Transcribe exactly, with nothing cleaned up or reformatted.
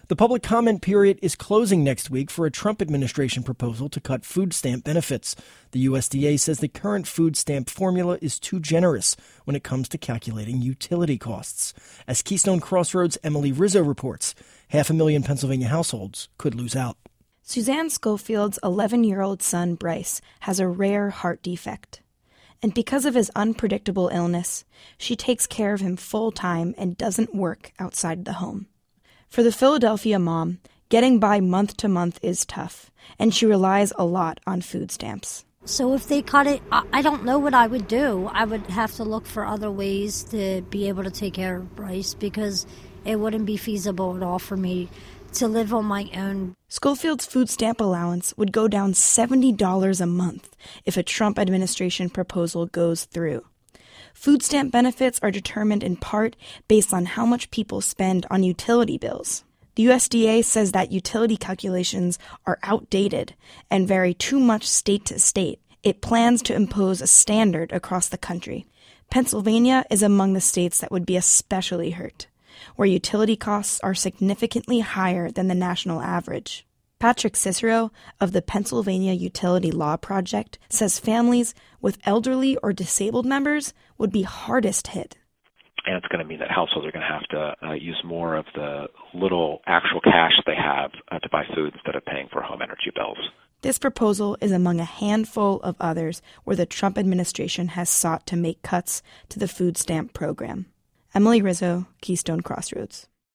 The public comment period is closing next week for a Trump administration proposal to cut food stamp benefits. The U S D A says the current food stamp formula is too generous when it comes to calculating utility costs. As Keystone Crossroads' Emily Rizzo reports, half a million Pennsylvania households could lose out. Suzanne Schofield's eleven-year-old son, Bryce, has a rare heart defect. And because of his unpredictable illness, she takes care of him full-time and doesn't work outside the home. For the Philadelphia mom, getting by month to month is tough, and she relies a lot on food stamps. So if they cut it, I don't know what I would do. I would have to look for other ways to be able to take care of Bryce because it wouldn't be feasible at all for me to live on my own. Schofield's food stamp allowance would go down seventy dollars a month if a Trump administration proposal goes through. Food stamp benefits are determined in part based on how much people spend on utility bills. The U S D A says that utility calculations are outdated and vary too much state to state. It plans to impose a standard across the country. Pennsylvania is among the states that would be especially hurt, where utility costs are significantly higher than the national average. Patrick Cicero of the Pennsylvania Utility Law Project says families with elderly or disabled members would be hardest hit. And it's going to mean that households are going to have to uh, use more of the little actual cash they have uh, to buy food instead of paying for home energy bills. This proposal is among a handful of others where the Trump administration has sought to make cuts to the food stamp program. Emily Rizzo, Keystone Crossroads.